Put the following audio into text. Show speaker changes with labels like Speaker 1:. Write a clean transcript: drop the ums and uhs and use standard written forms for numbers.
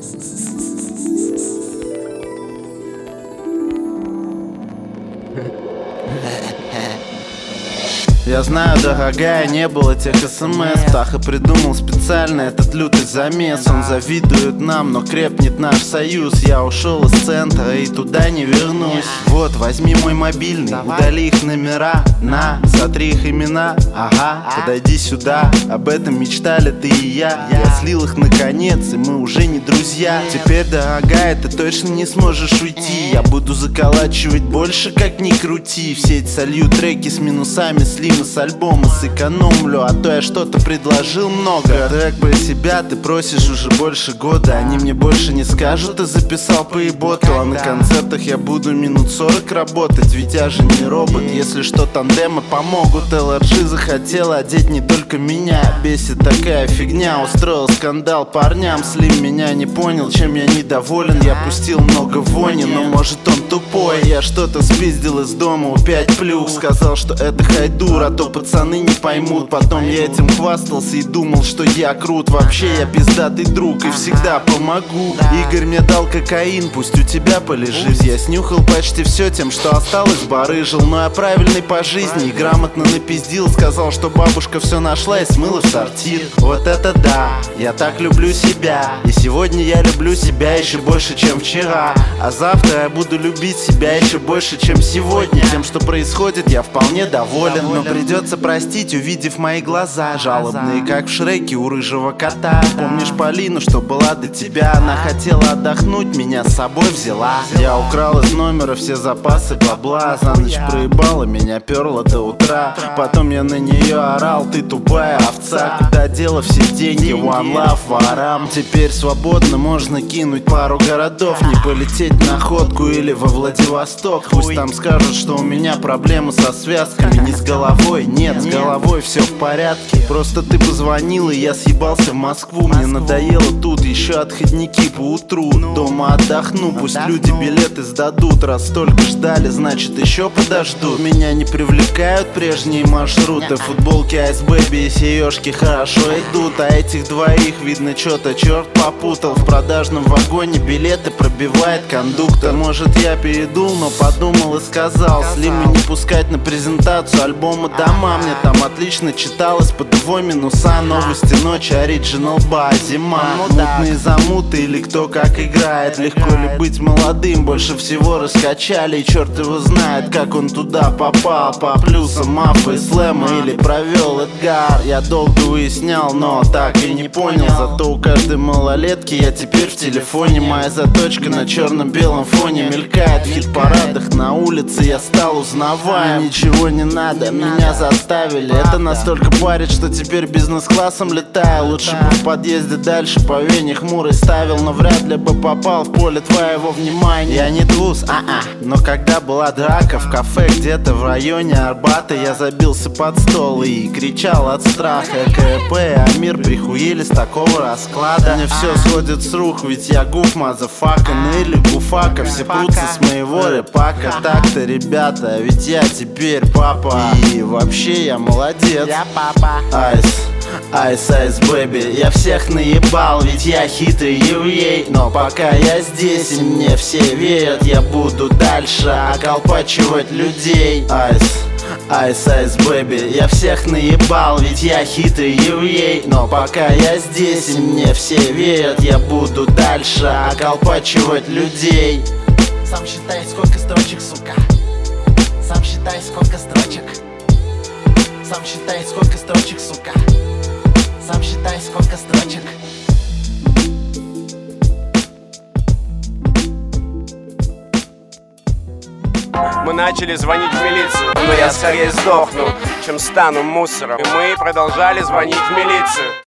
Speaker 1: Я знаю, дорогая, не было тех СМС. Птаха придумал специально этот лютый замес. Он завидует нам, но крепнет наш союз. Я ушел из центра и туда не вернусь. Вот, возьми мой мобильный, удали их номера. Сотри их имена, подойди сюда. Об этом мечтали ты и я. Я слил их наконец, и мы уже не друзья. Теперь, дорогая, ты точно не сможешь уйти. Я буду заколачивать больше, как ни крути. В сеть солью треки с минусами, слим с альбома сэкономлю, а то я что-то предложил много. Трек про себя ты просишь уже больше года. Они мне больше не скажут, ты записал поеботу. А на концертах я буду минут 40 работать, ведь я же не робот. Если что, тандемы помогут. LRG захотела одеть не только меня. Бесит такая фигня, устроил скандал парням. Слим меня не понял, чем я недоволен. Я пустил много вони, но может он тупой. Я что-то спиздил из дома у 5+. Сказал, что это хайдур, а то пацаны не поймут. Потом я этим хвастался и думал, что я крут. Вообще я пиздатый друг и всегда помогу. Игорь мне дал кокаин, пусть у тебя полежит. Я снюхал почти все, тем, что осталось, барыжил. Но я правильный по жизни и грамотно напиздил. Сказал, что бабушка все нашла и смыла в сортир. Вот это да, я так люблю себя. И сегодня я люблю себя еще больше, чем вчера. А завтра я буду любить себя еще больше, чем сегодня. Тем, что происходит, я вполне доволен. Но придется простить, увидев мои глаза жалобные, как в Шреке у рыжего кота. Помнишь Полину, что была до тебя? Она хотела отдохнуть, меня с собой взяла. Я украл из номера все запасы бабла. За ночь проебала, меня перло до утра. Потом я на нее орал: ты тупая овца. Куда дела все деньги? One love, ворам. Теперь свободно можно кинуть пару городов. Не полететь на ходку или во Владивосток. Пусть там скажут, что у меня проблемы со связками. Не с головой, нет, с головой все в порядке. Просто ты позвонил, и я съебался в Москву. Мне надоело тут, еще отходники по утру. Дома отдохну, пусть люди билеты сдадут. Раз столько ждали, значит еще подождут. Меня не привлекают прежние маршруты. Футболки Ice Baby и сережки хорошо идут. А этих двоих, видно, что-то черт попутал. В продажном вагоне билеты пробивает кондуктор. Может, я передул, но подумал и сказал: Слима не пускать на презентацию альбома дома. Мне там отлично читалось под его минуса. Новости ночи, оригинал ба, зима. Мутные замуты или кто как играет. Легко ли быть молодым, больше всего раскачали. И черт его знает, как он туда попал. По плюсам Мафа и Слэма или провел Эдгар. Я долго выяснял, но так и не понял. Зато у каждой малолетки я теперь в телефоне. Моя заточка на черно-белом фоне мелькает в хит-парадах. На улице я стал узнаваем. Ничего не надо, меня заставили. Это настолько парит, что теперь бизнес-классом летаю. Лучше бы в подъезде дальше по Вене хмурый ставил. Но вряд ли бы попал в поле твоего внимания. Я не трус, но когда была драка в кафе где-то в районе Арбата, я забился под стол и кричал от страха. КП и Амир прихуели с такого расклада. Мне все сходит с рук, ведь я гуф, мазафака. Ну или гуфака, все прутся с моего рэпака. Так-то, ребята, ведь я теперь папа. И вообще я молодец. Я папа. Ice Baby, я всех наебал, ведь я хитрый еврей. Но пока я здесь и мне все верят, я буду дальше околпачивать людей. Ice Baby, я всех наебал, ведь я хитрый еврей. Но пока я здесь и мне все верят, я буду дальше околпачивать людей.
Speaker 2: Сам считай, сколько строчек, сука. Сам считай, сколько строчек. Сам считай, сколько строчек, сука. Сам считай, сколько строчек.
Speaker 3: Мы начали звонить в милицию, но я скорее сдохну, чем стану мусором. И мы продолжали звонить в милицию.